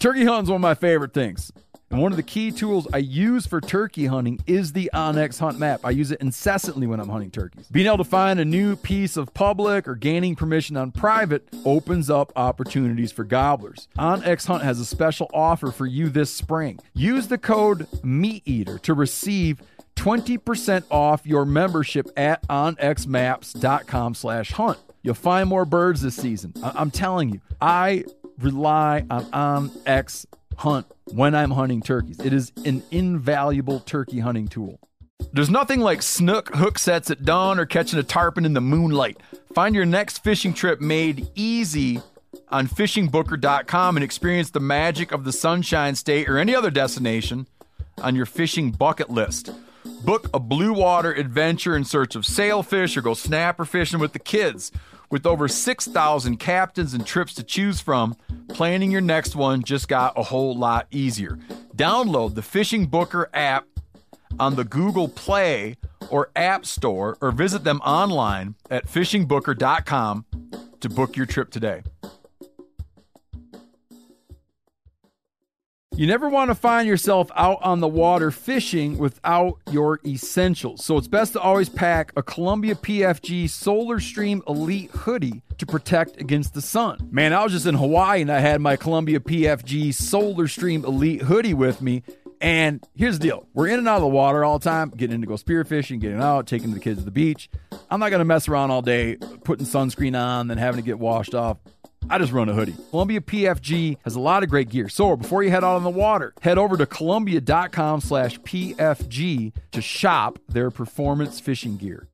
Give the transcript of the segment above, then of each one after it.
Turkey hunting is one of my favorite things. And one of the key tools I use for turkey hunting is the OnX Hunt Map. I use it incessantly when I'm hunting turkeys. Being able to find a new piece of public or gaining permission on private opens up opportunities for gobblers. OnX Hunt has a special offer for you this spring. Use the code MeatEater to receive 20% off your membership at onxmaps.com/hunt. You'll find more birds this season. I'm telling you, I rely on OnX Hunt when I'm hunting turkeys. It is an invaluable turkey hunting tool. There's nothing like snook hook sets at dawn or catching a tarpon in the moonlight. Find your next fishing trip made easy on fishingbooker.com and experience the magic of the Sunshine State or any other destination on your fishing bucket list. Book a blue water adventure in search of sailfish or go snapper fishing with the kids. With over 6,000 captains and trips to choose from, planning your next one just got a whole lot easier. Download the Fishing Booker app on the Google Play or App Store or visit them online at fishingbooker.com to book your trip today. You never want to find yourself out on the water fishing without your essentials. So it's best to always pack a Columbia PFG Solar Stream Elite hoodie to protect against the sun. Man, I was just in Hawaii and I had my Columbia PFG Solar Stream Elite hoodie with me. And here's the deal. We're in and out of the water all the time, getting in to go spearfishing, getting out, taking the kids to the beach. I'm not going to mess around all day putting sunscreen on, then having to get washed off. I just run a hoodie. Columbia PFG has a lot of great gear. So before you head out on the water, head over to Columbia.com/PFG to shop their performance fishing gear.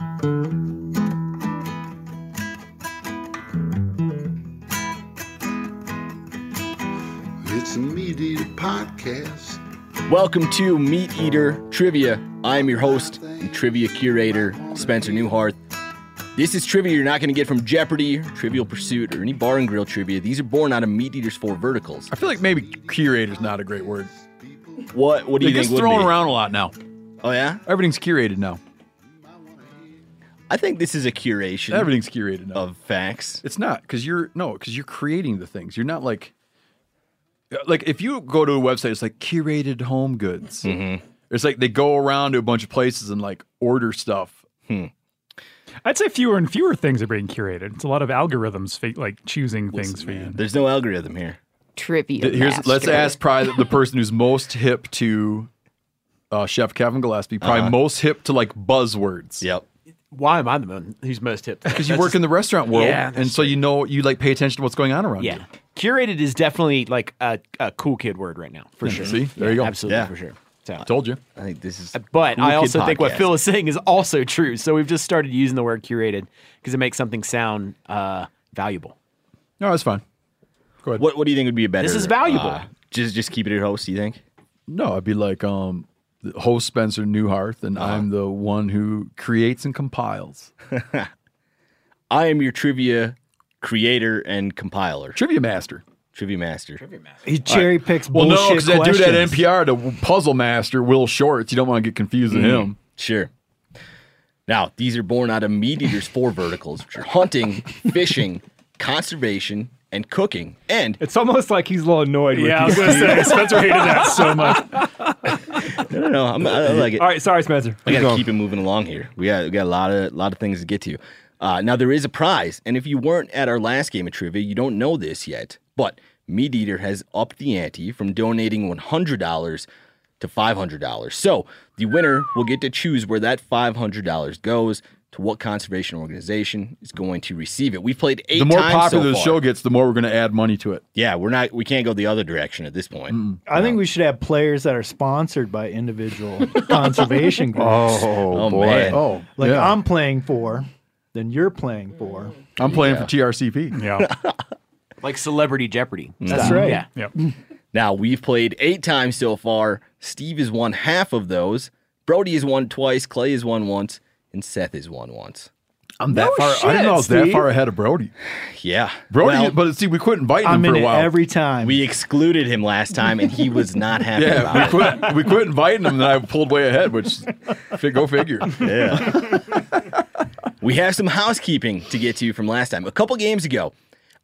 It's a Meat Eater podcast. Welcome to Meat Eater Trivia. I'm your host and trivia curator, Spencer Newhart. This is trivia you're not going to get from Jeopardy, Trivial Pursuit, or any bar and grill trivia. These are born out of Meat Eater's 4 verticals. I feel like maybe curator's not a great word. What do you think it's would thrown be? around a lot now. Oh, yeah? Everything's curated now. I think this is a curation Everything's curated now. of facts. It's not, because you're creating the things. You're not like if you go to a website, it's like curated home goods. Mm-hmm. It's like they go around to a bunch of places and like order stuff. I'd say fewer and fewer things are being curated. It's a lot of algorithms like choosing things for you. There's no algorithm here. Trivia Let's ask probably the person who's most hip to Chef Kevin Gillespie, probably most hip to like buzzwords. Yep. Why am I the one who's most hip? Because you work in the restaurant world, Yeah, and so you like pay attention to what's going on around you. Yeah. Curated is definitely like a cool kid word right now, for sure. See? There you go. Absolutely, Yeah. for sure. So. Told you. I think this is But cool I kid also think what podcast. Phil is saying is also true. So we've just started using the word curated because it makes something sound valuable. No, that's fine. Go ahead. What do you think would be a better... This is valuable. Just keep it at host, you think? No, I'd be like the host Spencer Newhart, and I'm the one who creates and compiles. I am your trivia creator and compiler. Trivia master. Trivia master. He cherry picks Well, no, bullshit because that dude at questions. NPR, the puzzle master, Will Shorts, you don't want to get confused with him. Sure. Now, these are born out of Meat Eater's 4 verticals, which are hunting, fishing, conservation, and cooking. And It's almost like he's a little annoyed with Yeah, I you. was going to say, Spencer hated that so much. no, I like it. All right, sorry, Spencer. I Keep gotta going. keep it moving along here. We got a lot of things to get to. Now there is a prize, and if you weren't at our last game of trivia, you don't know this yet. But Meat Eater has upped the ante from donating $100 to $500. So the winner will get to choose where that $500 goes, to what conservation organization is going to receive it. We've played 8 The more times popular so the far. show gets, the more we're going to add money to it. Yeah, we can't go the other direction at this point. I think we should have players that are sponsored by individual conservation groups. Oh man. Oh, Like yeah. I'm playing for, then you're playing for. I'm playing for TRCP. Yeah. Like Celebrity Jeopardy. That's right. Yeah. Yep. Now, we've played 8 times so far. Steve has won half of those. Brody has won twice. Clay has won once. And Seth has won once. I'm that No far. shit, I didn't know I was that Steve. far ahead of Brody. Yeah. Brody, Well, but see, we quit inviting him I'm for in a it while. every time. we excluded him last time, and he was not happy about it. we quit inviting him, and I pulled way ahead, which go figure. Yeah. We have some housekeeping to get to from last time. A couple games ago,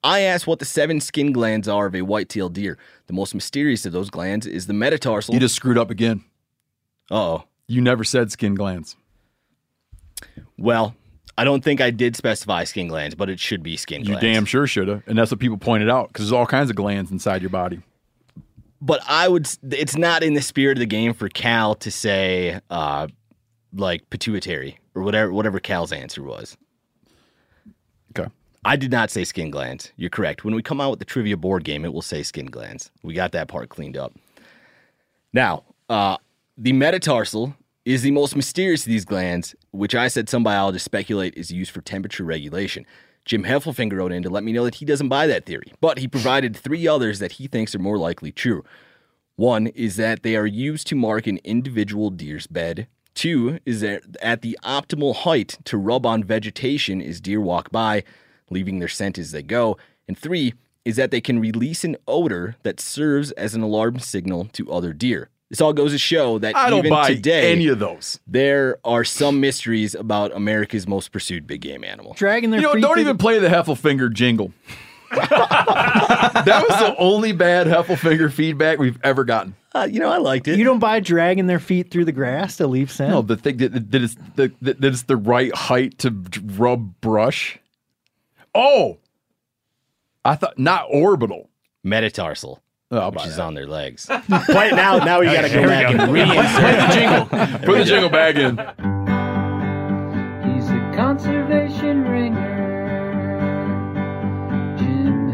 I asked what the 7 skin glands are of a white-tailed deer. The most mysterious of those glands is the metatarsal. You just screwed up again. Uh-oh. You never said skin glands. Well, I don't think I did specify skin glands, but it should be skin You glands. damn sure should have. And that's what people pointed out, because there's all kinds of glands inside your body. But it's not in the spirit of the game for Cal to say, like, pituitary or whatever Cal's answer was. Okay. I did not say skin glands. You're correct. When we come out with the trivia board game, it will say skin glands. We got that part cleaned up. Now, the metatarsal is the most mysterious of these glands, which I said some biologists speculate is used for temperature regulation. Jim Heffelfinger wrote in to let me know that he doesn't buy that theory, but he provided 3 others that he thinks are more likely true. 1 is that they are used to mark an individual deer's bed. 2 is that at the optimal height to rub on vegetation as deer walk by, leaving their scent as they go. And 3 is that they can release an odor that serves as an alarm signal to other deer. This all goes to show that I don't even buy today, any of those. there are some mysteries about America's most pursued big game animal. Dragging their You know, feet don't through even play the Heffelfinger jingle. That was the only bad Heffelfinger feedback we've ever gotten. I liked it. You don't buy dragging their feet through the grass to leave scent? No, the thing that it's the right height to rub brush. Oh, I thought not orbital. Metatarsal, Oh, I'll which buy is that. on their legs. Play it now. Now we got to go back and Play the jingle. Put the jingle back in. He's a conservation ringer. Jim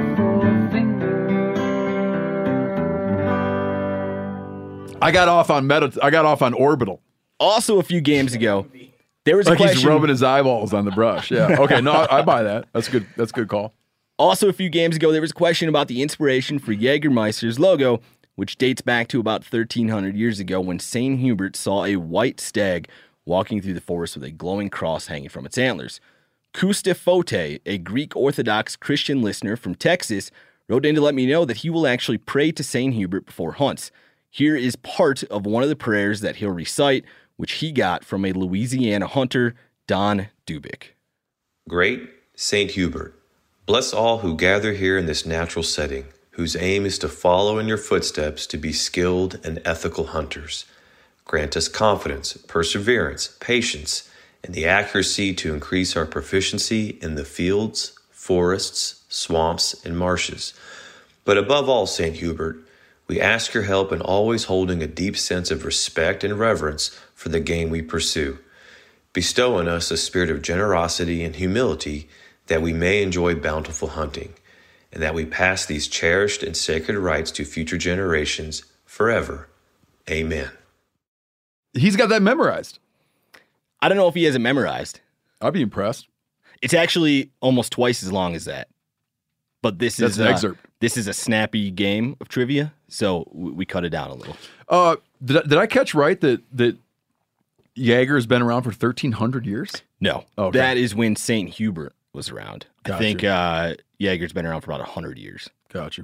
Heffelfinger. I got off on orbital. Also, a few games ago, there was a Like he's question. rubbing his eyeballs on the brush. Yeah. Okay. No, I buy that. That's good. That's a good call. Also, a few games ago, there was a question about the inspiration for Jägermeister's logo, which dates back to about 1,300 years ago when St. Hubert saw a white stag walking through the forest with a glowing cross hanging from its antlers. Kusta Fote, a Greek Orthodox Christian listener from Texas, wrote in to let me know that he will actually pray to St. Hubert before hunts. Here is part of one of the prayers that he'll recite, which he got from a Louisiana hunter, Don Dubik. Great St. Hubert, bless all who gather here in this natural setting, whose aim is to follow in your footsteps to be skilled and ethical hunters. Grant us confidence, perseverance, patience, and the accuracy to increase our proficiency in the fields, forests, swamps, and marshes. But above all, St. Hubert, we ask your help in always holding a deep sense of respect and reverence for the game we pursue. Bestow on us a spirit of generosity and humility that we may enjoy bountiful hunting, and that we pass these cherished and sacred rights to future generations forever. Amen. He's got that memorized. I don't know if he has it memorized. I'd be impressed. It's actually almost twice as long as that. But this That's is an excerpt. This is a snappy game of trivia, so we cut it down a little. Did I catch right that Jaeger has been around for 1,300 years? No, Okay. that is when St. Hubert was around. Gotcha. I think Jaeger's been around for about 100 years. Gotcha.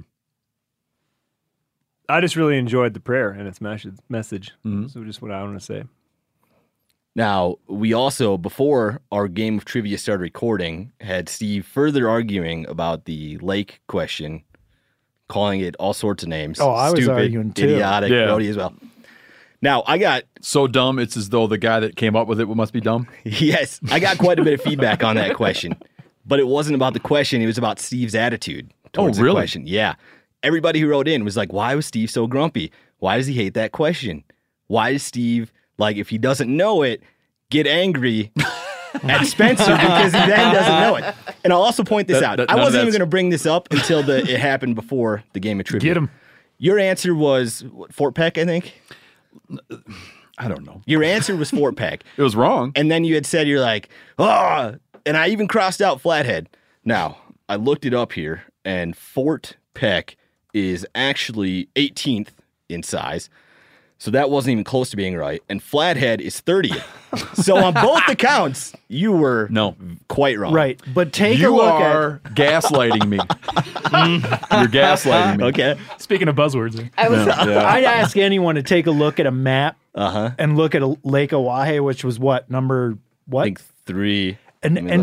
I just really enjoyed the prayer and its message. Mhm. So just what I want to say. Now, we also, before our game of trivia started recording, had Steve further arguing about the lake question, calling it all sorts of names. Oh, I was Stupid, arguing too. idiotic, Yeah. Brody as well. Now, I got, So dumb, it's as though the guy that came up with it must be dumb. yes, I got quite a bit of feedback on that question, but it wasn't about the question. It was about Steve's attitude towards really? the question. Yeah. Everybody who wrote in was like, why was Steve so grumpy? Why does he hate that question? Why does Steve, like, if he doesn't know it, get angry at Spencer because he then doesn't know it? And I'll also point this out. I none of wasn't even that's- going to bring this up until it happened before the game of trivia. Get him. Your answer was what, Fort Peck, I think? I don't know. Your answer was Fort Peck. It was wrong. And then you had said, you're like, oh, and I even crossed out Flathead. Now, I looked it up here, and Fort Peck is actually 18th in size. So that wasn't even close to being right. And Flathead is 30th. So on both accounts, you were No. quite wrong. Right, but take a You look are gaslighting me. You're gaslighting me. Okay. Speaking of buzzwords, at. I'd ask anyone to take a look at a map Uh-huh. and look at Lake Oahe, which was what number I what? think 3. And Let me and look.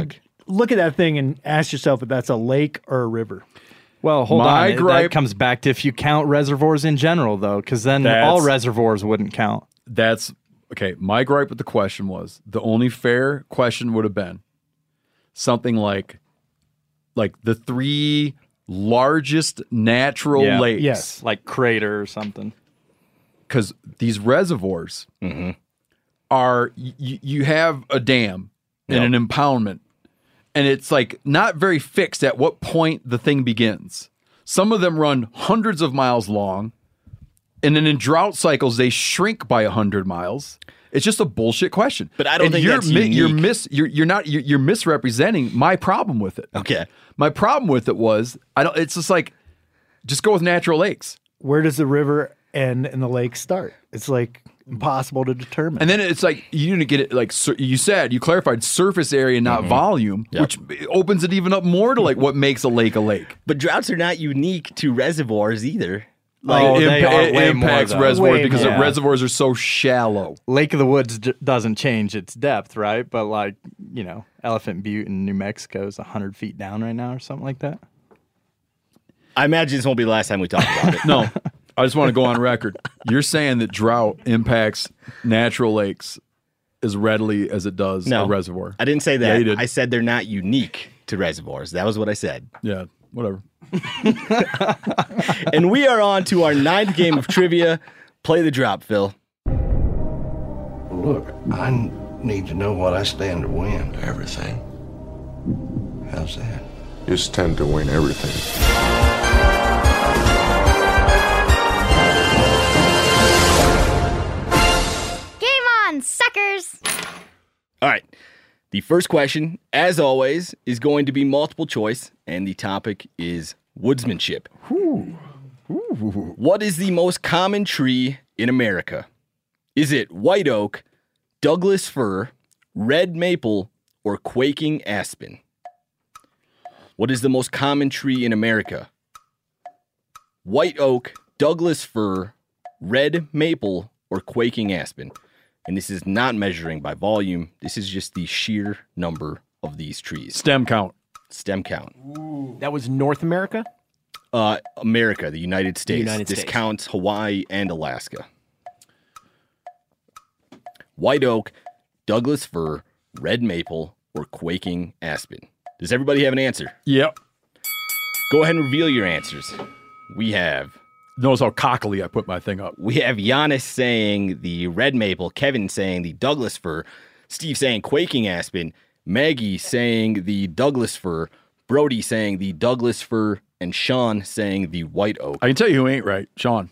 look at that thing and ask yourself if that's a lake or a river. Well, hold My on. gripe- That comes back to if you count reservoirs in general, though, because then all reservoirs wouldn't count. That's okay. My gripe with the question was the only fair question would have been something like the 3 largest natural lakes. Yes. Like Crater or something. Because these reservoirs are, you have a dam and an impoundment, and it's like not very fixed at what point the thing begins. Some of them run hundreds of miles long, and then in drought cycles, they shrink by 100 miles. It's just a bullshit question. But I don't think you're that's unique. you're misrepresenting my problem with it. Okay. My problem with it was it's just like, just go with natural lakes. Where does the river end and the lake start? It's like impossible to determine. And then it's like, you didn't get it, like you clarified surface area, not volume, which opens it even up more to like what makes a lake a lake. But droughts are not unique to reservoirs either. It impacts reservoirs Way because more. the reservoirs are so shallow. Lake of the Woods doesn't change its depth, right? But like, Elephant Butte in New Mexico is 100 feet down right now or something like that. I imagine this won't be the last time we talk about it. No, I just want to go on record. You're saying that drought impacts natural lakes as readily as it does a reservoir. I didn't say that. Yeah, you did. I said they're not unique to reservoirs. That was what I said. Yeah, whatever. And we are on to our 9th game of trivia. Play the drop, Phil. Look, I need to know what I stand to win. Everything. How's that? You stand to win everything. Game on, suckers! All right. The first question, as always, is going to be multiple choice, and the topic is woodsmanship. What is the most common tree in America? Is it white oak, Douglas fir, red maple, or quaking aspen? What is the most common tree in America? White oak, Douglas fir, red maple, or quaking aspen? And this is not measuring by volume. This is just the sheer number of these trees. Stem count. Stem count. That was North America? America, the United States. United This States. counts Hawaii and Alaska. White oak, Douglas fir, red maple, or quaking aspen. Does everybody have an answer? Yep. Go ahead and reveal your answers. We have Notice how cockily I put my thing up. Giannis saying the red maple, Kevin saying the Douglas fir, Steve saying quaking aspen, Maggie saying the Douglas fir, Brody saying the Douglas fir, and Sean saying the white oak. I can tell you who ain't right. Sean.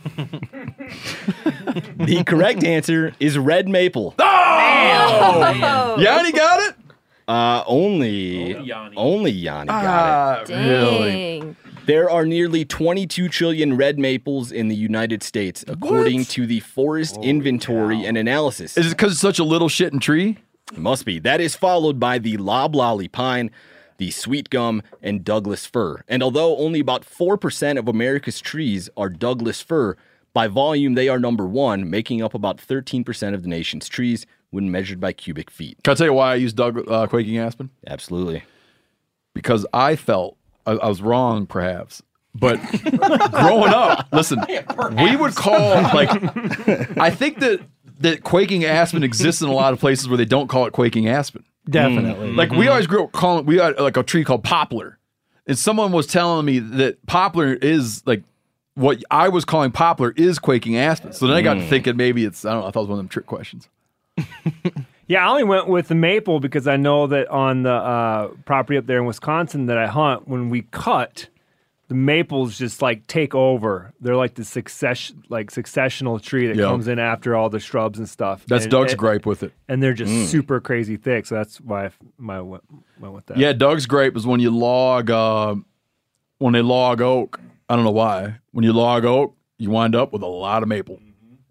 The correct answer is red maple. Oh! Yanni got it? Only Yanni got it. Dang. There are nearly 22 trillion red maples in the United States, according to the Forest Inventory and Analysis. Is it because it's such a little shitting tree? It must be. That is followed by the loblolly pine, the sweet gum, and Douglas fir. And although only about 4% of America's trees are Douglas fir, by volume they are number 1, making up about 13% of the nation's trees when measured by cubic feet. Can I tell you why I used quaking aspen? Absolutely. Because I felt I was wrong, perhaps. But growing up, listen, we would call, I think that quaking aspen exists in a lot of places where they don't call it quaking aspen. Definitely. Like we always grew up we had like a tree called poplar. And someone was telling me that poplar is like what I was calling poplar is quaking aspen. So then I got to thinking maybe it's, I don't know, I thought it was one of them trick questions. Yeah, I only went with the maple because I know that on the property up there in Wisconsin that I hunt, when we cut, the maples just like take over. They're like the successional tree that comes in after all the shrubs and stuff. That's Doug's gripe with it. And they're just super crazy thick, so that's why I went with that. Yeah, Doug's gripe is when you log, when they log oak. I don't know why. When you log oak, you wind up with a lot of maple.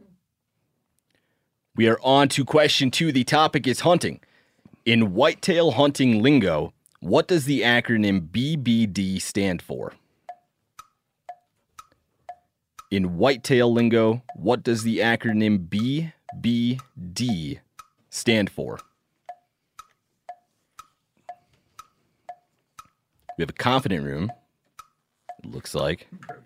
We are on to question 2. The topic is hunting. In whitetail hunting lingo, what does the acronym BBD stand for? In whitetail lingo, what does the acronym BBD stand for? We have a confident room. It looks like.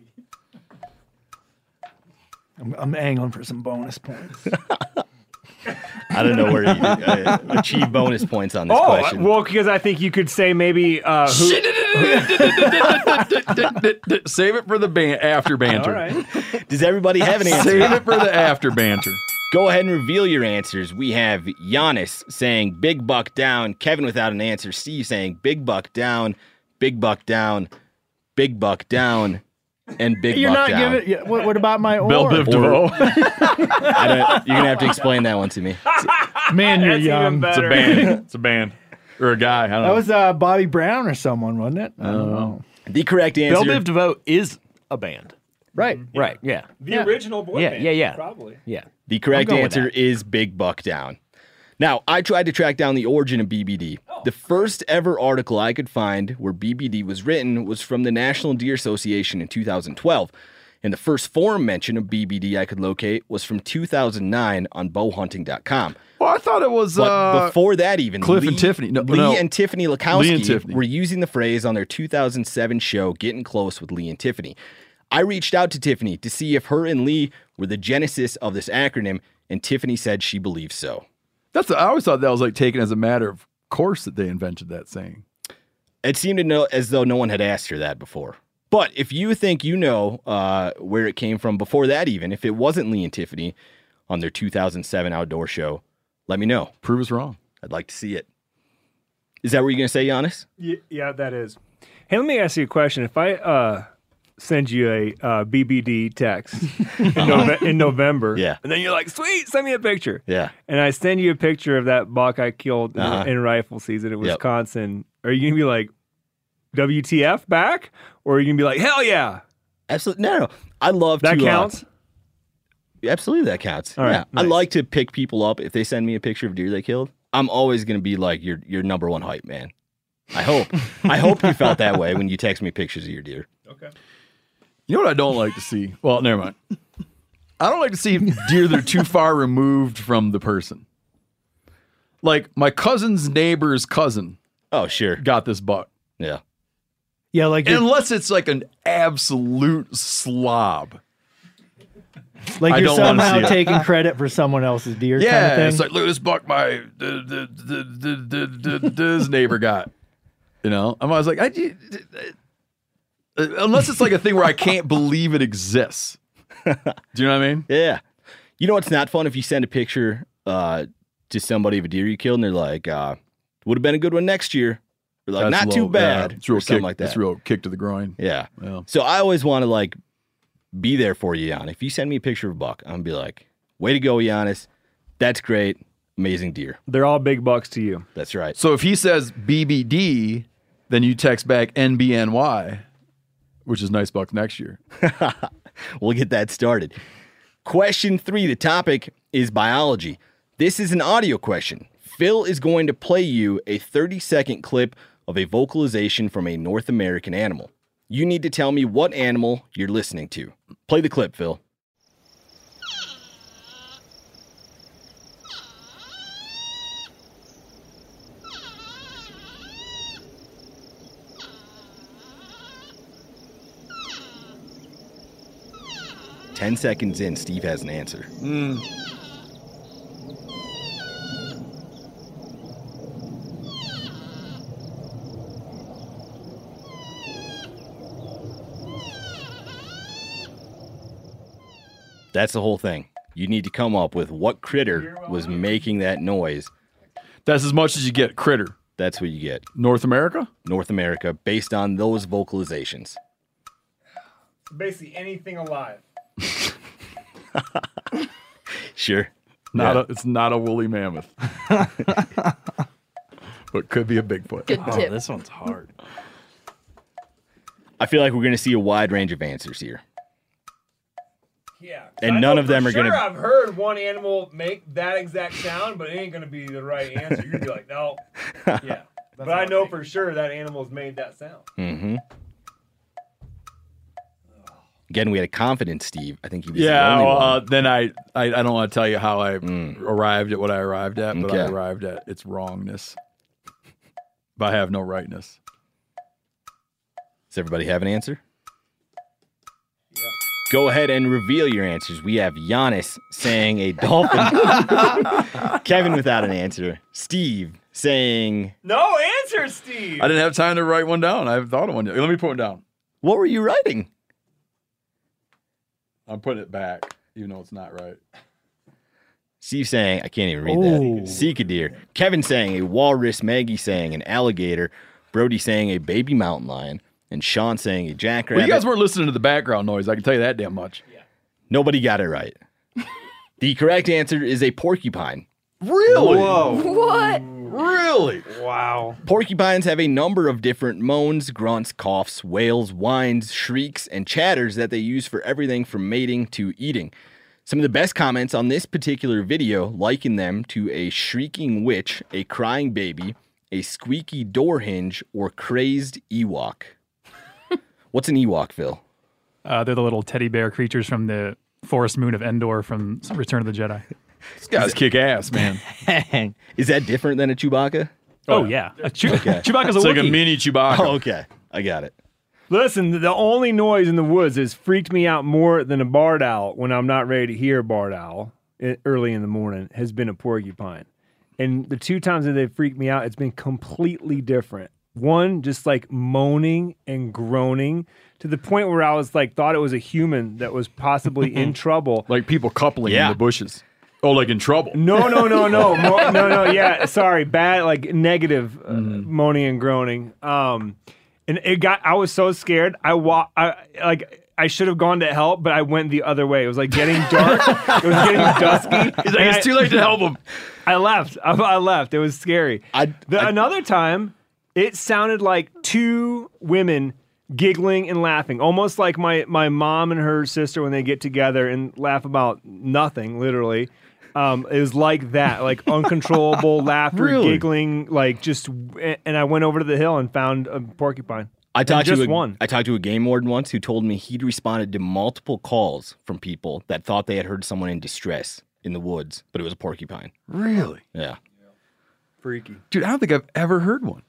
I'm angling for some bonus points. I don't know where you achieve bonus points on this question. Well, because I think you could say maybe who. Save it for the after banter. All right. Does everybody have an answer? Save it for the after banter. Go ahead and reveal your answers. We have Giannis saying big buck down, Kevin without an answer, Steve saying big buck down, big buck down, big buck down, and big You're buck not down. giving. What about my or? Bill Biv DeVoe. You're gonna have to explain that one to me. Man, you're That's young. even better. It's a band. Or a guy. I don't That know. was Bobby Brown or someone, wasn't it? I don't know. The correct Bill answer. Biv DeVoe is a band. Right. Right. Yeah. The original boy Yeah. band. Yeah. Yeah. Probably. Yeah. The correct I'm going with answer that. is big buck down. Now, I tried to track down the origin of BBD. The first ever article I could find where BBD was written was from the National Deer Association in 2012. And the first forum mention of BBD I could locate was from 2009 on bowhunting.com. Well, I thought it was But before that even, Cliff and Tiffany. Lee and Tiffany Lakowski Lee and Tiffany. were using the phrase on their 2007 show, Getting Close with Lee and Tiffany. I reached out to Tiffany to see if her and Lee were the genesis of this acronym, and Tiffany said she believes so. I always thought that was like taken as a matter of course that they invented that saying. It seemed to know as though no one had asked her that before. But if you think you know where it came from before that even, if it wasn't Lee and Tiffany on their 2007 outdoor show, let me know. Prove us wrong. I'd like to see it. Is that what you're going to say, Giannis? Yeah, that is. Hey, let me ask you a question. If I send you a BBD text in November, Yeah. and then you're like, sweet, send me a picture. Yeah. And I send you a picture of that buck I killed Uh-huh. in rifle season in Yep. Wisconsin. Are you going to be like, WTF back? Or are you going to be like, hell yeah? Absolutely. No. I love That to. counts? Absolutely, that counts. All right, Yeah. I nice. like to pick people up if they send me a picture of deer they killed. I'm always going to be like your number one hype man. I hope. I hope you felt that way when you text me pictures of your deer. Okay. You know what I don't like to see? Well, never mind. I don't like to see deer that are too far removed from the person. Like my cousin's neighbor's cousin Oh, sure. got this buck. Yeah. Yeah, like you're, Unless it's like an absolute slob. like I you're don't wanna somehow see it. taking credit for someone else's deer Yeah, kind of thing. it's like, look at this buck my his neighbor got. You know, I'm always like, unless it's like a thing where I can't believe it exists. Do you know what I mean? Yeah. You know what's not fun? If you send a picture to somebody of a deer you killed and they're like, would have been a good one next year. Or like, That's not low. too bad. Yeah, it's real or something kick, like that. It's real kick to the groin. Yeah. Yeah. So I always want to like be there for you, Jan. If you send me a picture of a buck, I'm gonna be like, way to go, Giannis. That's great. Amazing deer. They're all big bucks to you. That's right. So if he says BBD, then you text back NBNY, which is nice bucks next year. We'll get that started. Question 3. The topic is biology. This is an audio question. Phil is going to play you a 30-second clip of a vocalization from a North American animal. You need to tell me what animal you're listening to. Play the clip, Phil. Ten seconds in, Steve has an answer. That's the whole thing. You need to come up with what critter was making that noise. That's as much as you get. Critter. That's what you get. North America? North America, based on those vocalizations. Basically anything alive. Sure. It's not a woolly mammoth. But could be a Bigfoot. Good tip. This one's hard. I feel like we're going to see a wide range of answers here. Yeah. And none of them are going to... I've heard one animal make that exact sound, but it ain't going to be the right answer. You're going to be like, no. Yeah. But I know for sure that animal's made that sound. Mm-hmm. Again, we had a confident Steve. I think he was the only one. Then I don't want to tell you how I arrived at what I arrived at, but I Okay. arrived at its wrongness. But I have no rightness. Does everybody have an answer? Go ahead and reveal your answers. We have Giannis saying a dolphin. Kevin without an answer. Steve saying... No answer, Steve. I didn't have time to write one down. I haven't thought of one yet. Let me put one down. What were you writing? I'm putting it back, even though it's not right. Steve saying, I can't even read that. Seek a deer. Kevin saying a walrus. Maggie saying an alligator. Brody saying a baby mountain lion. And Sean saying a jackrabbit. Well, you guys weren't listening to the background noise. I can tell you that damn much. Yeah. Nobody got it right. The correct answer is a porcupine. Really? Whoa. What? Really? Wow. Porcupines have a number of different moans, grunts, coughs, wails, whines, shrieks, and chatters that they use for everything from mating to eating. Some of the best comments on this particular video liken them to a shrieking witch, a crying baby, a squeaky door hinge, or crazed Ewok. What's an Ewok, Phil? They're the little teddy bear creatures from the forest moon of Endor from Return of the Jedi. This guy's kick ass, man. Is that different than a Chewbacca? Oh, yeah. Chewbacca's a It's Wookiee. like a mini Chewbacca. Oh, okay. I got it. Listen, the only noise in the woods has freaked me out more than a barred owl when I'm not ready to hear a barred owl early in the morning has been a porcupine. And the two times that they've freaked me out, it's been completely different. One, just like moaning and groaning to the point where I was like, thought it was a human that was possibly in trouble. Like people coupling in the bushes. Oh, like in trouble. No. Yeah, sorry. Bad, like negative moaning and groaning. And I was so scared. I should have gone to help, but I went the other way. It was like getting dark. It was getting dusky. He's like, it's too late to help him. I left. I left. It was scary. Another time, it sounded like two women giggling and laughing, almost like my mom and her sister when they get together and laugh about nothing, literally. It was like that, like uncontrollable laughter, giggling, like just. And I went over to the hill and found a porcupine. I talked to a game warden once who told me he'd responded to multiple calls from people that thought they had heard someone in distress in the woods, but it was a porcupine. Really? Yeah. Freaky. Dude, I don't think I've ever heard one.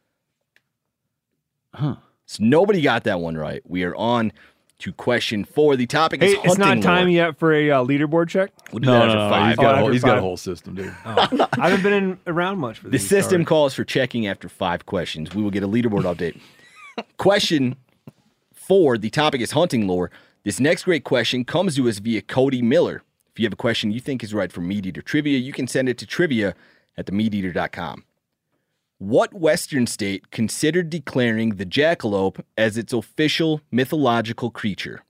Huh. So nobody got that one right. We are on to question 4. The topic is hunting it's not time lore. yet for a leaderboard check? We'll do that after 5. He's got a whole system, dude. I haven't been around much for The these. system Sorry. calls for checking after 5 questions. We will get a leaderboard update. Question 4, the topic is hunting lore. This next great question comes to us via Cody Miller. If you have a question you think is right for Meat Eater Trivia, you can send it to trivia@themeateater.com. What Western state considered declaring the jackalope as its official mythological creature?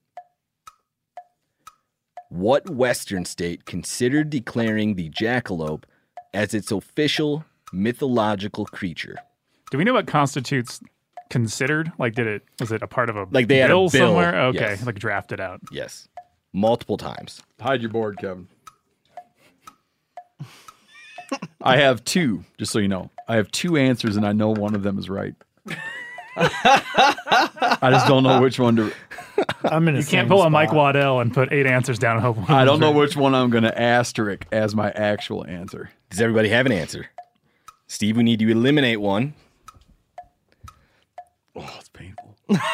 What Western state considered declaring the jackalope as its official mythological creature? Do we know what constitutes considered? Like, was it a part of a Like they had a bill somewhere? Okay, yes. like drafted out. Yes. Multiple times. Hide your board, Kevin. I have 2, just so you know. I have 2 answers, and I know one of them is right. I just don't know which one to... You can't pull a Mike Waddell and put 8 answers down and hope one I don't is know right. which one I'm going to asterisk as my actual answer. Does everybody have an answer? Steve, we need to eliminate one. Oh, it's painful.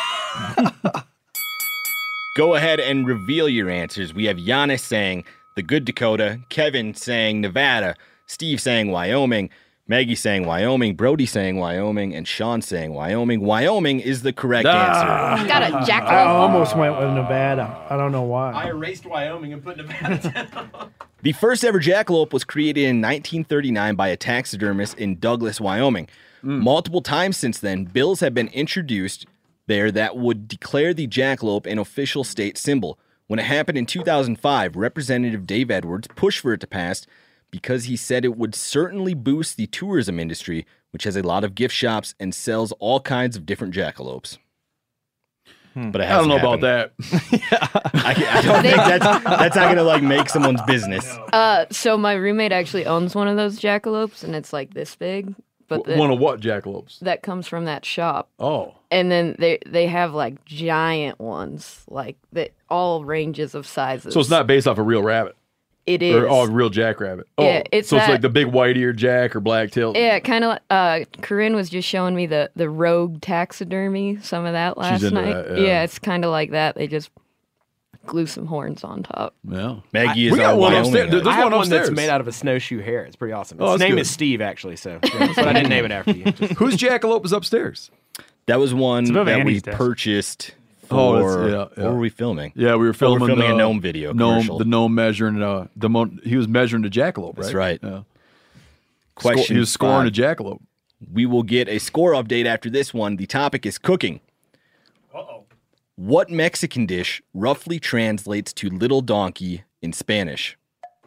Go ahead and reveal your answers. We have Giannis saying the Good Dakota, Kevin saying Nevada, Steve saying Wyoming, Maggie saying Wyoming, Brody saying Wyoming, and Sean saying Wyoming. Wyoming is the correct answer. Got a jackalope. I almost went with Nevada. I don't know why. erased Wyoming and put Nevada down. The first ever jackalope was created in 1939 by a taxidermist in Douglas, Wyoming. Multiple times since then, bills have been introduced there that would declare the jackalope an official state symbol. When it happened in 2005, Representative Dave Edwards pushed for it to pass because he said it would certainly boost the tourism industry, which has a lot of gift shops and sells all kinds of different jackalopes. But it I don't hasn't know about happened. that. I don't think that's not gonna make someone's business. So my roommate actually owns one of those jackalopes, and it's like this big. But One of what jackalopes? that comes from that shop. Oh. And then they have like giant ones, like that all ranges of sizes. So it's not based off a real rabbit. It is. Or real jackrabbit. Yeah, it's so it's that- like the big white-eared jack or black-tailed. Yeah, kind of. Corinne was just showing me the rogue taxidermy, some of that last into night. that, yeah. It's kind of like that. They just glue some horns on top. Yeah. Maggie is We got our one Wyoming upstairs. guy. There's I have one one that's upstairs. made out of a snowshoe hare. It's pretty awesome. Oh, Its that's name good. is Steve, actually, so but I didn't name it after you. Just- Whose jackalope is upstairs? That was one above that we Andy's desk. purchased Oh, for. it's- yeah. What were we filming? Yeah, we were filming, a gnome video commercial. The gnome measuring he was measuring the jackalope, right? That's right. Yeah. Question He was scoring 5. a jackalope. We will get a score update after this one. The topic is cooking. Uh-oh. What Mexican dish roughly translates to little donkey in Spanish?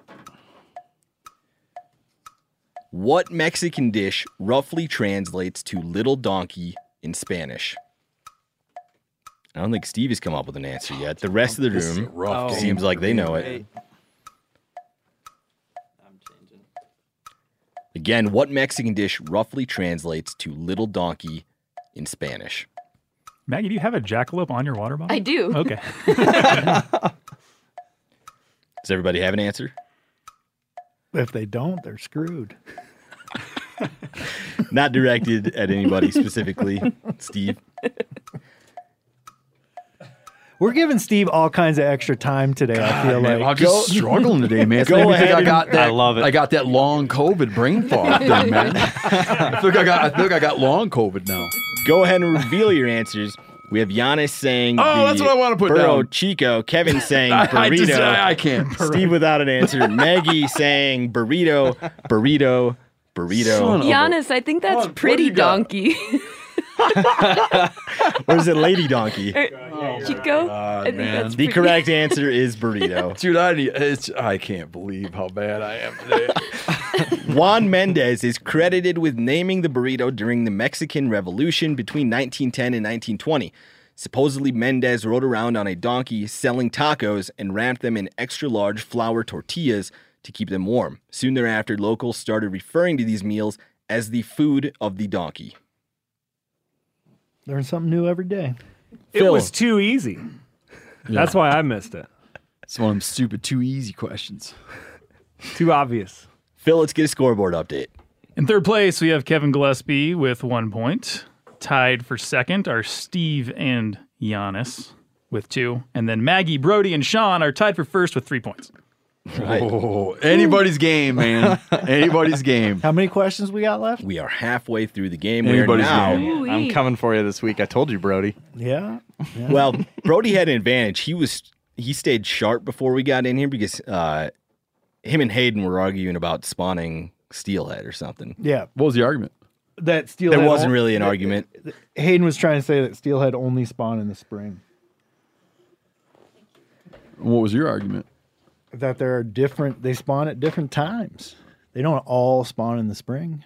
What Mexican dish roughly translates to little donkey in Spanish? I don't think Steve has come up with an answer yet. The rest of the This is a room rough game seems like for they me. know it. Again, what Mexican dish roughly translates to little donkey in Spanish? Maggie, do you have a jackalope on your water bottle? I do. Okay. Does everybody have an answer? If they don't, they're screwed. Not directed at anybody specifically, Steve. We're giving Steve all kinds of extra time today. I feel Man, like I'm just struggling today, man. It's Go maybe ahead because I and- got that. I love it. I got that long COVID brain fog thing, man. I feel like I got long COVID now. Go ahead and reveal your answers. We have Giannis saying That's what I want to put Burro down. Chico. Kevin saying I burrito. I can't. Steve without an answer. Maggie saying burrito. Son of a- Giannis, I think that's What do pretty you got? donkey. Or is it lady donkey? Chico? I think man. that's The pretty- correct answer is burrito. Dude, I can't believe how bad I am today. Juan Mendez is credited with naming the burrito during the Mexican Revolution between 1910 and 1920. Supposedly, Mendez rode around on a donkey selling tacos and wrapped them in extra large flour tortillas to keep them warm. Soon thereafter, locals started referring to these meals as the food of the donkey. learn something new every day. It Phil. was too easy. That's why I missed it. It's one of them stupid, too easy questions. Too obvious. Phil, let's get a scoreboard update. In third place, we have Kevin Gillespie with 1 point. Tied for second are Steve and Giannis with 2. And then Maggie, Brody, and Sean are tied for first with 3 points. Right. Oh, anybody's game, man. Anybody's game. How many questions we got left? We are halfway through the game. Anybody's we are now. game. Ooh-wee. I'm coming for you this week. I told you, Brody. Yeah. Well, Brody had an advantage. He stayed sharp before we got in here because him and Hayden were arguing about spawning Steelhead or something. Yeah. What was the argument? That steelhead. There wasn't really an argument. Hayden was trying to say that steelhead only spawn in the spring. What was your argument? That there are different. They spawn at different times. They don't all spawn in the spring.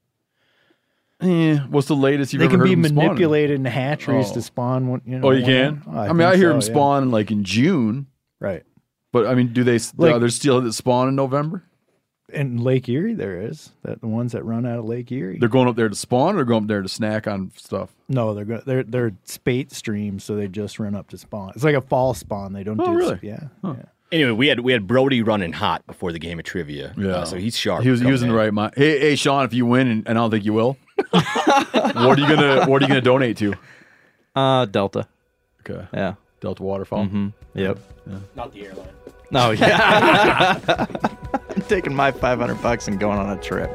What's the latest you've They ever can heard be of them spawning? manipulated in hatcheries Oh. to spawn. One, you know, Oh, you can? I mean, I think hear so, them yeah. spawn like in June, Right. but I mean, do they? Like- Are there still that spawn in November? In Lake Erie, there is that the ones that run out of Lake Erie. They're going up there to spawn, or they're going up there to snack on stuff. No, they're spate streams, so they just run up to spawn. It's like a fall spawn. They don't Oh, do really? Yeah. Huh. Yeah. Anyway, we had Brody running hot before the game of trivia. So he's sharp. He was in the right mind. Hey, Sean, if you win, and I don't think you will, what are you gonna donate to? Delta. Okay. Yeah. Delta Waterfall. Mm-hmm. Yep. Not the airline. Oh yeah. I'm taking my $500 and going on a trip.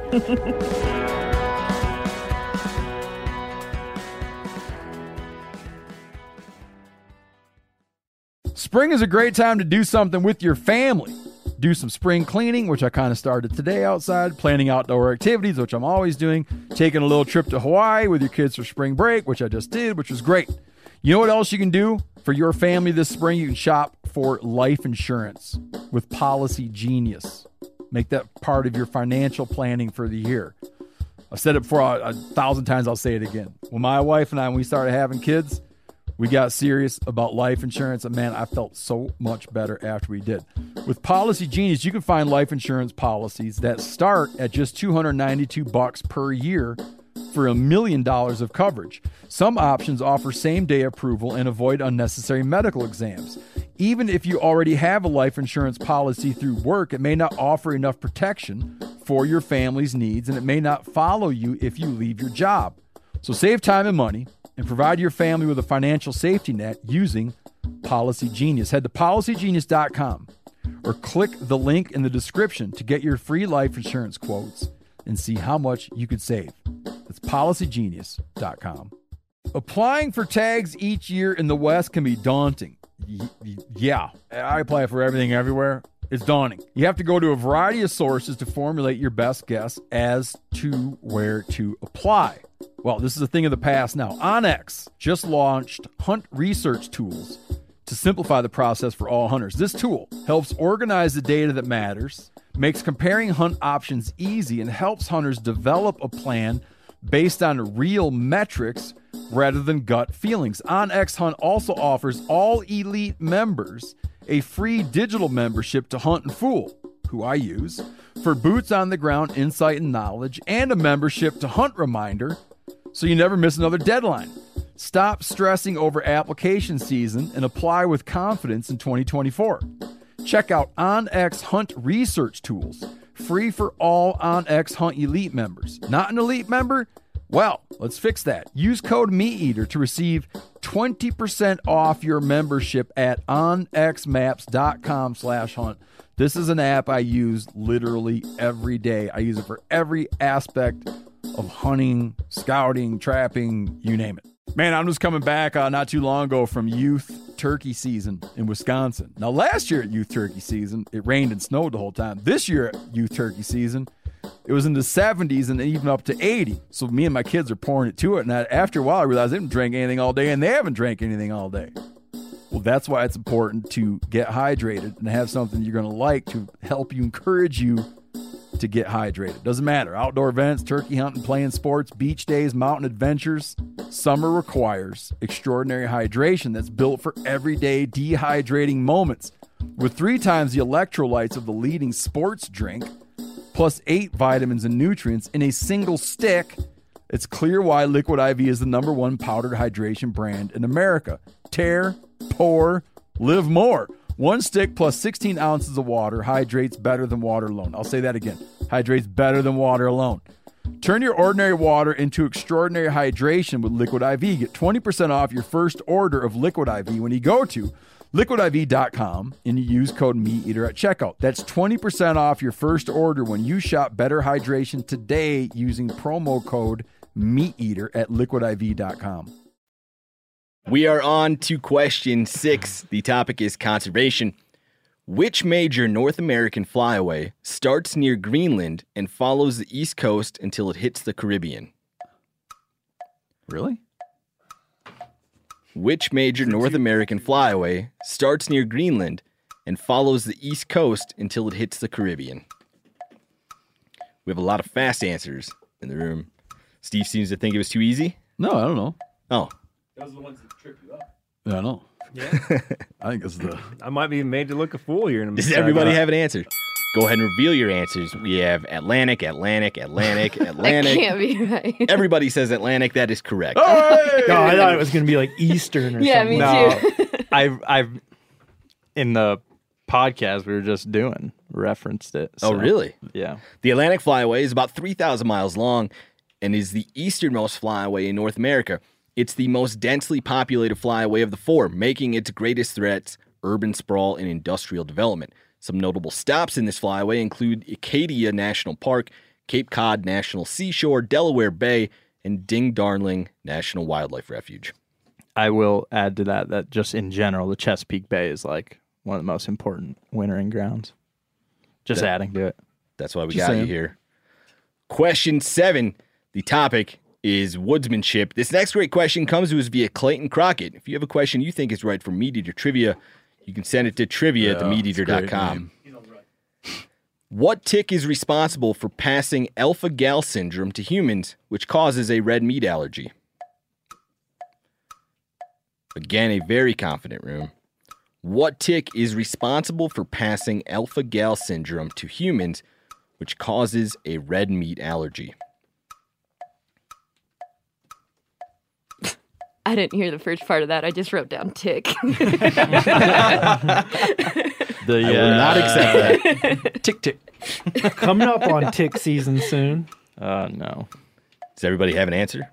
Spring is a great time to do something with your family. Do some spring cleaning, which I kind of started today outside, planning outdoor activities, which I'm always doing, taking a little trip to Hawaii with your kids for spring break, which I just did, which was great. You know what else you can do for your family this spring? You can shop for life insurance with Policy Genius. Make that part of your financial planning for the year. I've said it before 1,000 times, I'll say it again. When my wife and I, when we started having kids, we got serious about life insurance, and man, I felt so much better after we did. With Policy Genius, you can find life insurance policies that start at just $292 per year for $1 million of coverage. Some options offer same-day approval and avoid unnecessary medical exams. Even if you already have a life insurance policy through work, it may not offer enough protection for your family's needs, and it may not follow you if you leave your job. So save time and money and provide your family with a financial safety net using Policy Genius. Head to policygenius.com or click the link in the description to get your free life insurance quotes and see how much you could save. That's policygenius.com. Applying for tags each year in the West can be daunting. Yeah, I apply for everything everywhere. It's daunting. You have to go to a variety of sources to formulate your best guess as to where to apply. Well, this is a thing of the past now. OnX just launched hunt research tools to simplify the process for all hunters. This tool helps organize the data that matters, makes comparing hunt options easy, and helps hunters develop a plan based on real metrics rather than gut feelings. OnX Hunt also offers all elite members a free digital membership to Hunt and Fool, who I use, for boots on the ground insight and knowledge, and a membership to Hunt Reminder so you never miss another deadline. Stop stressing over application season and apply with confidence in 2024. Check out OnX Hunt Research Tools, free for all OnX Hunt Elite members. Not an Elite member? Well, let's fix that. Use code MeatEater to receive 20% off your membership at onxmaps.com/hunt. This is an app I use literally every day. I use it for every aspect of hunting, scouting, trapping, you name it. Man, I'm just coming back not too long ago from youth turkey season in Wisconsin. Now, last year at youth turkey season, it rained and snowed the whole time. This year at youth turkey season, it was in the 70s and even up to 80. So me and my kids are pouring it to it. And after a while, I realized they didn't drink anything all day, and they haven't drank anything all day. Well, that's why it's important to get hydrated and have something you're going to like to help you, encourage you to get hydrated. Doesn't matter. Outdoor events, turkey hunting, playing sports, beach days, mountain adventures. Summer requires extraordinary hydration that's built for everyday dehydrating moments. With 3 times the electrolytes of the leading sports drink, plus 8 vitamins and nutrients in a single stick, it's clear why Liquid IV is the #1 powdered hydration brand in America. Tear, pour, live more. 1 stick plus 16 ounces of water hydrates better than water alone. I'll say that again. Hydrates better than water alone. Turn your ordinary water into extraordinary hydration with Liquid IV. Get 20% off your first order of Liquid IV when you go to liquidiv.com and you use code MeatEater at checkout. That's 20% off your first order when you shop Better Hydration today using promo code MeatEater at liquidiv.com. We are on to question 6. The topic is conservation. Which major North American flyaway starts near Greenland and follows the East Coast until it hits the Caribbean? Really? Which major North American flyaway starts near Greenland and follows the East Coast until it hits the Caribbean? We have a lot of fast answers in the room. Steve seems to think it was too easy. No, I don't know. Oh. Those are the ones that trip you up. Yeah, I know. Yeah. I think it's the... I might be made to look a fool here in a minute. Does everybody have an answer? Go ahead and reveal your answers. We have Atlantic. That can't be right. Everybody says Atlantic. That is correct. No, I thought it was going to be like Eastern or Yeah, something. me too. I've in the podcast we were just doing referenced it. Oh, really? Yeah. The Atlantic Flyway is about 3,000 miles long and is the easternmost flyway in North America. It's the most densely populated flyway of the 4, making its greatest threats urban sprawl and industrial development. Some notable stops in this flyway include Acadia National Park, Cape Cod National Seashore, Delaware Bay, and Ding Darling National Wildlife Refuge. I will add to that just in general, the Chesapeake Bay is like one of the most important wintering grounds. Just adding to it. That's why we Just got saying. you here. Question 7. The topic is woodsmanship. This next great question comes to us via Clayton Crockett. If you have a question you think is right for Meat Eater Trivia, you can send it to trivia@themeateater.com. What tick is responsible for passing alpha-gal syndrome to humans, which causes a red meat allergy? Again, a very confident room. What tick is responsible for passing alpha-gal syndrome to humans, which causes a red meat allergy? I didn't hear the first part of that. I just wrote down tick. I will not accept that. Tick, tick. Coming up on tick season soon. No. Does everybody have an answer?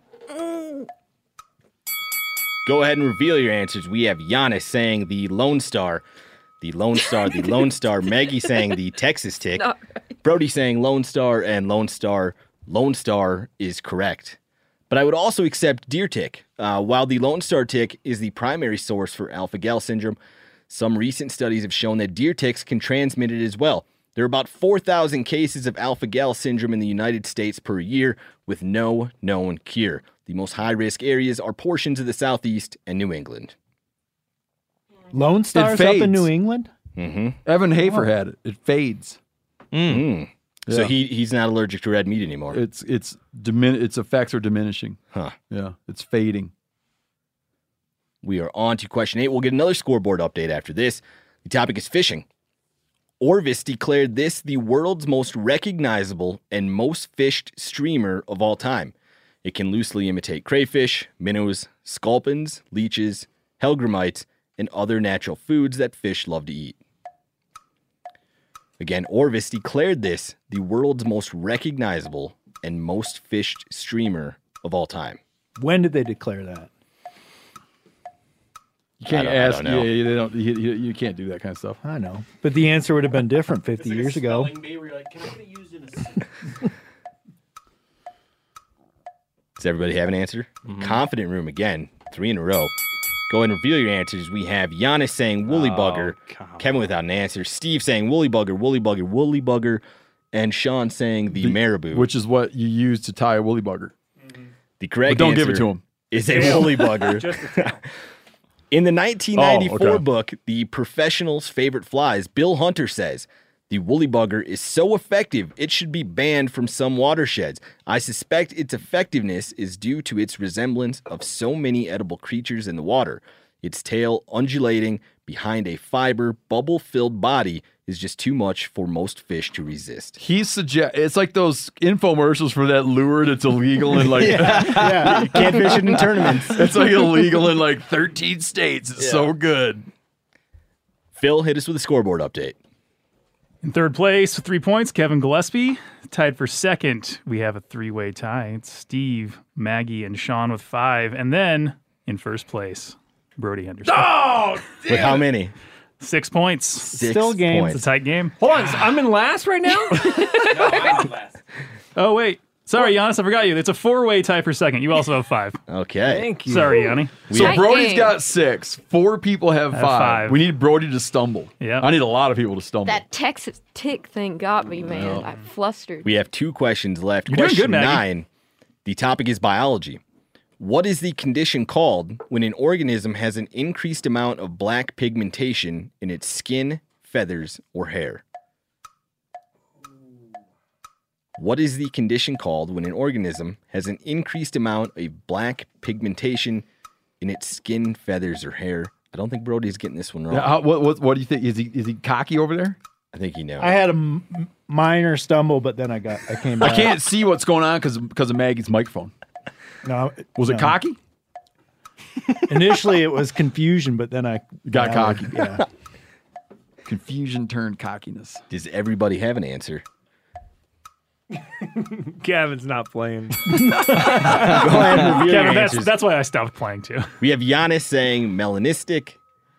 Go ahead and reveal your answers. We have Giannis saying the Lone Star. The Lone Star, the Lone Star. Maggie saying the Texas tick. Not right. Brody saying Lone Star and Lone Star. Lone Star is correct. But I would also accept deer tick. While the Lone Star tick is the primary source for alpha-gal syndrome, some recent studies have shown that deer ticks can transmit it as well. There are about 4,000 cases of alpha-gal syndrome in the United States per year with no known cure. The most high-risk areas are portions of the Southeast and New England. Lone Star's up in fades. New England? Mm-hmm. Evan Hafer had it. It fades. Mm. So Yeah. he's not allergic to red meat anymore. Its effects are diminishing. Huh. Yeah, it's fading. We are on to question 8. We'll get another scoreboard update after this. The topic is fishing. Orvis declared this the world's most recognizable and most fished streamer of all time. It can loosely imitate crayfish, minnows, sculpins, leeches, hellgrammites, and other natural foods that fish love to eat. Again, Orvis declared this the world's most recognizable and most fished streamer of all time. When did they declare that? You can't I ask. don't know. Yeah, they don't. You can't do that kind of stuff. I know. But the answer would have been different 50 years ago. Does everybody have an answer? Confident room again, 3 in a row. Go ahead and reveal your answers. We have Giannis saying woolly bugger, Kevin without an answer, Steve saying woolly bugger, woolly bugger, woolly bugger, and Sean saying the marabou. Which is what you use to tie a woolly bugger. The correct But don't answer give it to him. is a woolly bugger. Just the tail. In the 1994 Oh, okay. book, The Professional's Favorite Flies, Bill Hunter says, the woolly bugger is so effective it should be banned from some watersheds. I suspect its effectiveness is due to its resemblance of so many edible creatures in the water. Its tail undulating behind a fiber, bubble-filled body is just too much for most fish to resist. It's like those infomercials for that lure that's illegal in like You can't fish it in tournaments. it's like illegal in like 13 states. It's so good. Phil, hit us with a scoreboard update. In third place with 3 points, Kevin Gillespie. Tied for second, we have a 3-way tie. It's Steve, Maggie, and Sean with 5. And then in first place, Brody Henderson. Oh, With how many? 6 points. 6 Still game. points. It's a tight game. Hold on, I'm in last right now? Oh, wait. Sorry, Giannis, I forgot you. It's a 4-way tie for second. You also have 5. Okay. Thank you. Sorry, Yanni. So Tight Brody's game. got 6. 4 people have I 5. have 5. We need Brody to stumble. Yeah. I need a lot of people to stumble. That Texas tick thing got me, man. I flustered. We have 2 questions left. You're doing Question good, Maggie. 9. The topic is biology. What is the condition called when an organism has an increased amount of black pigmentation in its skin, feathers, or hair? What is the condition called when an organism has an increased amount of black pigmentation in its skin, feathers, or hair? I don't think Brody's getting this one wrong. Yeah, what do you think? Is he cocky over there? I think he knows. I had a minor stumble, but then I came back. I can't see what's going on because of Maggie's microphone. No, Was it no. cocky? Initially, it was confusion, but then I Got cocky. Yeah. Confusion turned cockiness. Does everybody have an answer? Kevin's not playing. Go ahead and reveal your Kevin, answers. that's why I stopped playing too. We have Giannis saying melanistic,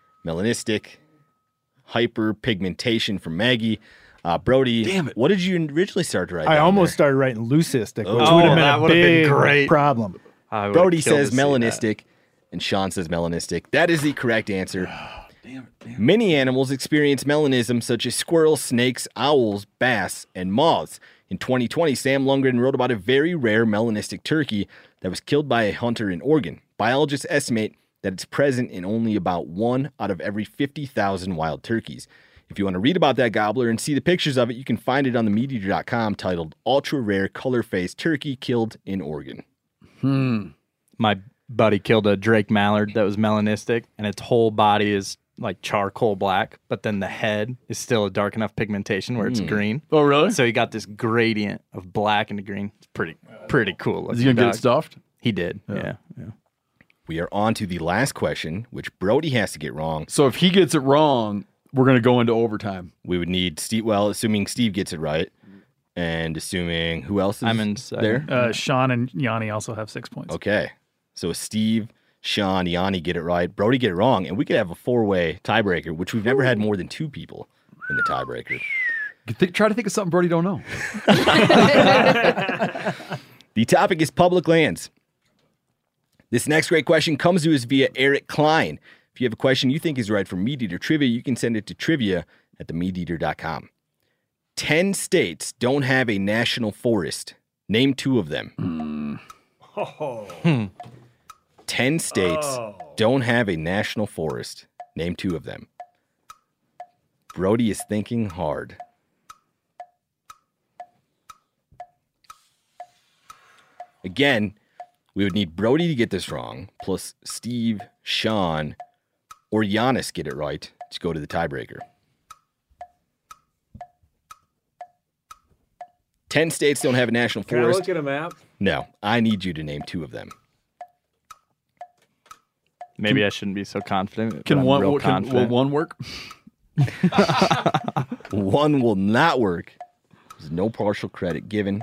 hyperpigmentation from Maggie. Brody, Damn it. What did you originally start to write I down almost there? started writing leucistic, which Oh, would have been that a would've been big great. problem. I would've Brody killed says to see that. melanistic, and Sean says melanistic. That is the correct answer. Many animals experience melanism, such as squirrels, snakes, owls, bass, and moths. In 2020, Sam Lundgren wrote about a very rare melanistic turkey that was killed by a hunter in Oregon. Biologists estimate that it's present in only about 1 out of every 50,000 wild turkeys. If you want to read about that gobbler and see the pictures of it, you can find it on the MeatEater.com titled Ultra Rare Color-Faced Turkey Killed in Oregon. My buddy killed a Drake mallard that was melanistic, and its whole body is like charcoal black, but then the head is still a dark enough pigmentation where it's green. Oh, really? So he got this gradient of black into green. It's pretty cool. Is he going to get it stuffed? He did. Yeah. We are on to the last question, which Brody has to get wrong. So if he gets it wrong, we're going to go into overtime. We would need Steve. Well, assuming Steve gets it right, and assuming who else is I'm in there? Sean and Yanni also have 6 points. Okay. So Steve, Sean, Yanni get it right. Brody get it wrong, and we could have a 4-way tiebreaker, which we've never had more than 2 people in the tiebreaker. Try to think of something Brody don't know. The topic is public lands. This next great question comes to us via Eric Klein. If you have a question you think is right for Meat Eater Trivia, you can send it to trivia@themeateater.com. 10 states don't have a national forest. Name 2 of them. 10 states don't have a national forest. Name 2 of them. Brody is thinking hard. Again, we would need Brody to get this wrong, plus Steve, Sean, or Giannis get it right to go to the tiebreaker. 10 states don't have a national Can I forest. look at a map? No, I need you to name 2 of them. Maybe I shouldn't be so confident. but Can I'm one real will confident. one work? One will not work. There's no partial credit given.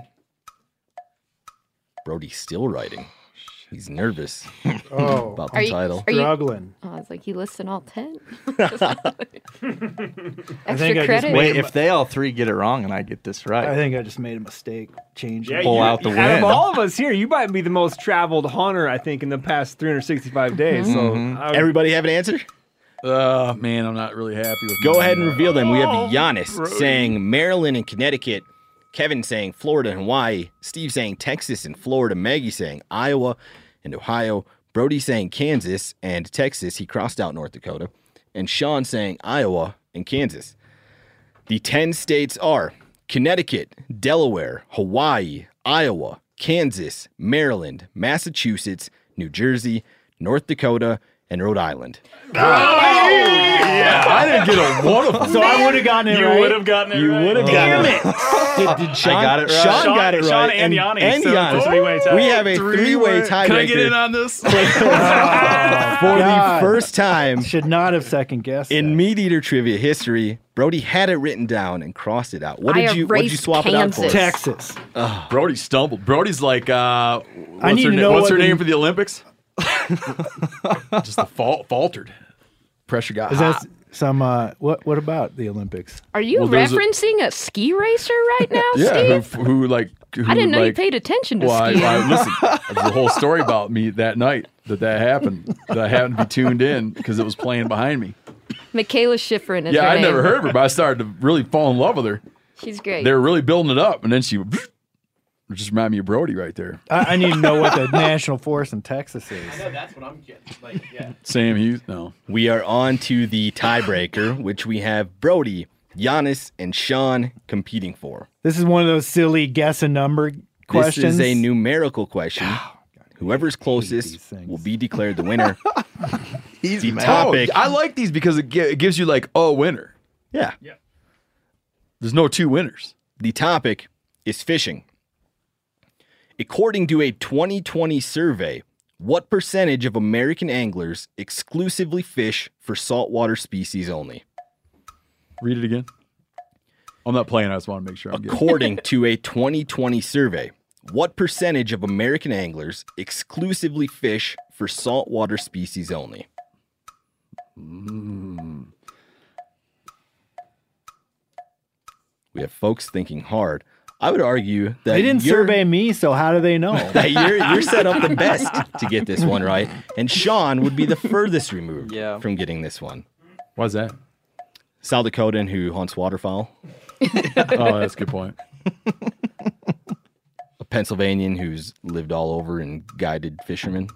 Brody's still writing. He's nervous about the title. Struggling. Oh, I was like, you listing all 10? I think I just credit? Wait, if they all 3 get it wrong and I get this right, I think I just made a mistake. Changing. Pull out the Out win. of all of us here, you might be the most traveled hunter, I think, in the past 365 days. So Everybody have an answer? Man, I'm not really happy with Go mine. ahead and reveal them. We have Giannis saying Maryland and Connecticut, Kevin saying Florida and Hawaii, Steve saying Texas and Florida, Maggie saying Iowa and Ohio, Brody saying Kansas and Texas. He crossed out North Dakota. And Sean saying Iowa and Kansas. The 10 states are Connecticut, Delaware, Hawaii, Iowa, Kansas, Maryland, Massachusetts, New Jersey, North Dakota, and Rhode Island. Yeah, I didn't get a one of them. So I would have gotten it You right. would have gotten it You right. would have gotten it. Did Sean, I got it right. Sean got it right. Sean and Yanni. And So Yanni. it's a three-way tie. We have a 3-way tiebreaker. Can I get in on this? for the first time Should not have second guessed. in that. Meat Eater trivia history. Brody had it written down and crossed it out. What I did you erased swap it out for? Kansas. Texas. Brody stumbled. Brody's like, I what's need her, to know what's what her the- name for the Olympics? Just the faltered. Pressure got Is hot. that some? What about the Olympics? Are you Well, there's a- referencing a ski racer right now, Yeah, Steve? who I didn't know you like, paid attention to Well, skiing. listen, there's a whole story about me that night that happened. That I happened to be tuned in because it was playing behind me. Michaela Schifrin is Yeah, her I'd name. never heard of her, but I started to really fall in love with her. She's great. They were really building it up, and then she just reminded me of Brody right there. I need to know what the national forest in Texas is. That's what I'm getting. Like, yeah. Sam Hughes, no. We are on to the tiebreaker, which we have Brody, Giannis, and Sean competing for. This is one of those silly guess a number questions. This is a numerical question. Whoever's closest these things. will be declared the winner. He's the mad. topic. I like these because it gives you like a winner. Yeah. There's no 2 winners. The topic is fishing. According to a 2020 survey, what percentage of American anglers exclusively fish for saltwater species only? Read it again. I'm not playing. I just want to make sure I'm getting According to a 2020 survey, what percentage of American anglers exclusively fish for saltwater species only? We have folks thinking hard. I would argue that They didn't you're- survey me, so how do they know? that you're set up the best to get this one right, and Sean would be the furthest removed from getting this one. Why's that? South Dakotan who hunts waterfowl, Oh, that's a good point. a Pennsylvanian who's lived all over and guided fishermen.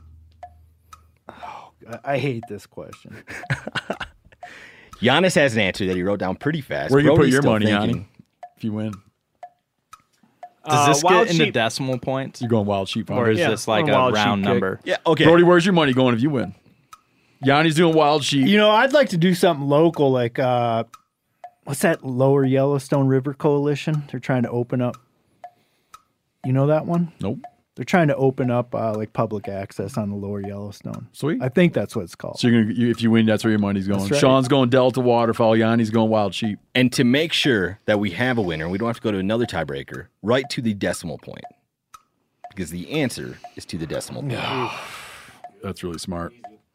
I hate this question. Giannis has an answer that he wrote down pretty fast. Where you put Brody's your still money, thinking. Yanni? If you win, Does this Wild get into sheep. decimal points? you're going wild sheep. Or is Yeah, this like on a wild sheep round kick. number? Yeah, okay. Brody, where's your money going if you win? Yanni's doing wild sheep. You know, I'd like to do something local, like what's that Lower Yellowstone River Coalition? They're trying to open up. You know that one? Nope. They're trying to open up like public access on the lower Yellowstone. Sweet. I think that's what it's called. So if you win, that's where your money's going. That's right. Sean's going Delta Waterfowl. Yanni's going Wild Sheep. And to make sure that we have a winner, we don't have to go to another tiebreaker, right to the decimal point. Because the answer is to the decimal point. That's really smart.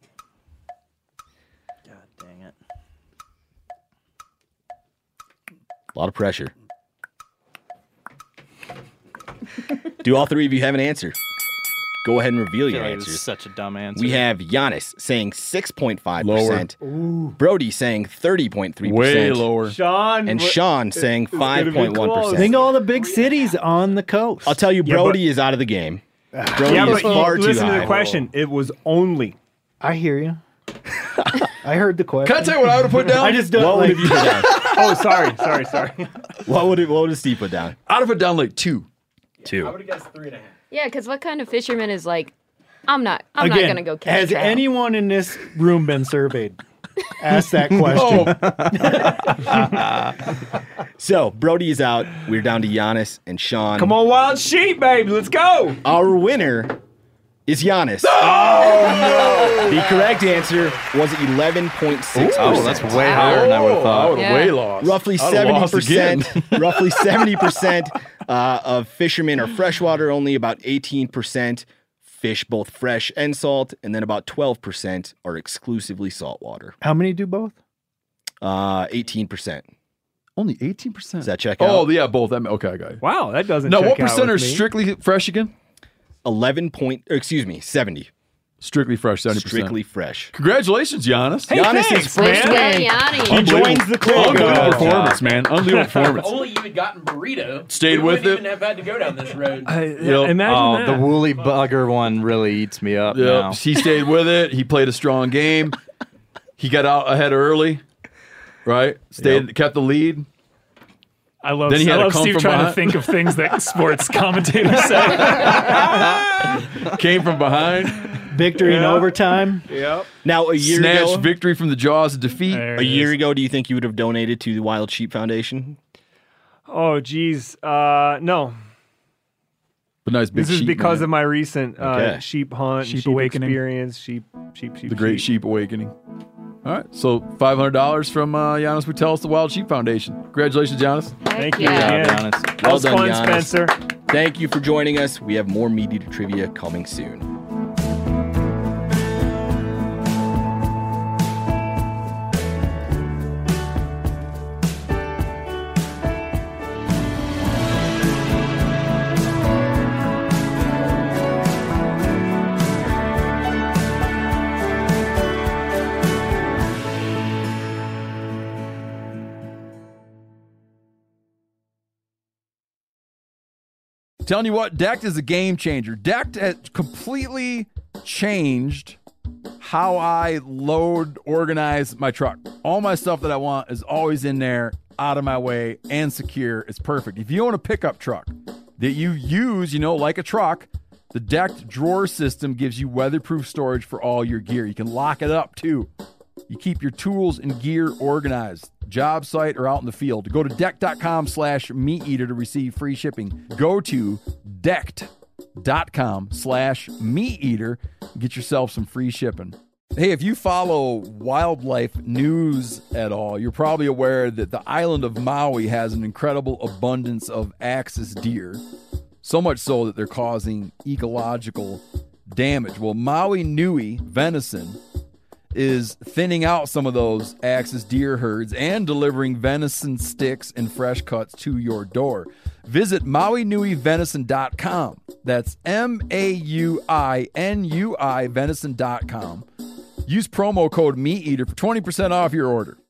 God dang it. A lot of pressure. Do all three of you have an answer? Go ahead and reveal your It was answers. such a dumb answer. We have Giannis saying 6.5%. Lower. Brody saying 30.3%. Way lower. Sean And Sean saying gonna be 5.1%. Think of all the big cities on the coast. I'll tell you, Brody is out of the game. Brody Yeah, is but far too listen to high. the question. It was only. I hear you. I heard the question. Can I tell you what I would have put down? I just don't What like. would have you put down? Oh, sorry. What would Steve put down? I'd have put down like 2. 2. have guessed 3.5. Yeah, because what kind of fisherman is like, I'm not Again, gonna go catch has trout. anyone in this room been surveyed? Ask that question. So Brody is out. We're down to Giannis and Sean. Come on, Wild Sheep, baby. Let's go. Our winner is Giannis. Oh, no! The correct answer was 11.6%. Oh, that's way higher than I would have I thought. would have way lost. Roughly I'd have lost again. 70%. Roughly 70% of fishermen are freshwater. Only about 18% fish both fresh and salt, and then about 12% are exclusively saltwater. How many do both? 18%. Only 18%. Does that check out? Oh, yeah, both. Okay, I got it. Wow, that doesn't. No, check what out percent with are me. strictly fresh again? 70. Strictly fresh, 70%. Strictly fresh. Congratulations, Giannis. Hey, Giannis thanks, is first man. Yeah, Yanni. He joins the club. Unbelievable performance, man. Unbelievable performance. Only you had gotten burrito. Stayed we with wouldn't it. even have had to go down this road. Imagine that. The woolly bugger one really eats me up now. Yep. He stayed with it. He played a strong game. He got out ahead early, right? Kept the lead. I love, Then he had to come Steve from trying to behind. think of things that sports commentators say. Came from behind. Victory in overtime. Yep. Now, a year Snatched ago, victory from the jaws of defeat. There a it year is. ago, do you think you would have donated to the Wild Sheep Foundation? Oh, geez. No. But nice big This is sheep, because man. of my recent Okay. sheep hunt, Sheep sheep awakening. experience, sheep. the Great Sheep Awakening. All right, so $500 from Giannis Butelis, the Wild Sheep Foundation. Congratulations, Giannis. Thank you. yeah. again. Giannis. That Well was done, fun, Giannis. Spencer. Thank you for joining us. We have more Meat Eater trivia coming soon. Telling you what, Decked is a game changer. Decked has completely changed how I load, organize my truck. All my stuff that I want is always in there, out of my way, and secure. It's perfect. If you own a pickup truck that you use, like a truck, the Decked drawer system gives you weatherproof storage for all your gear. You can lock it up too. You keep your tools and gear organized, job site or out in the field. Go to deck.com/meateater to receive free shipping. Go to decked.com/meateater and get yourself some free shipping. Hey, if you follow wildlife news at all, you're probably aware that the island of Maui has an incredible abundance of axis deer. So much so that they're causing ecological damage. Well, Maui Nui venison is thinning out some of those axis deer herds and delivering venison sticks and fresh cuts to your door. Visit MauiNuiVenison.com. That's MAUINUI venison.com. Use promo code MeatEater for 20% off your order.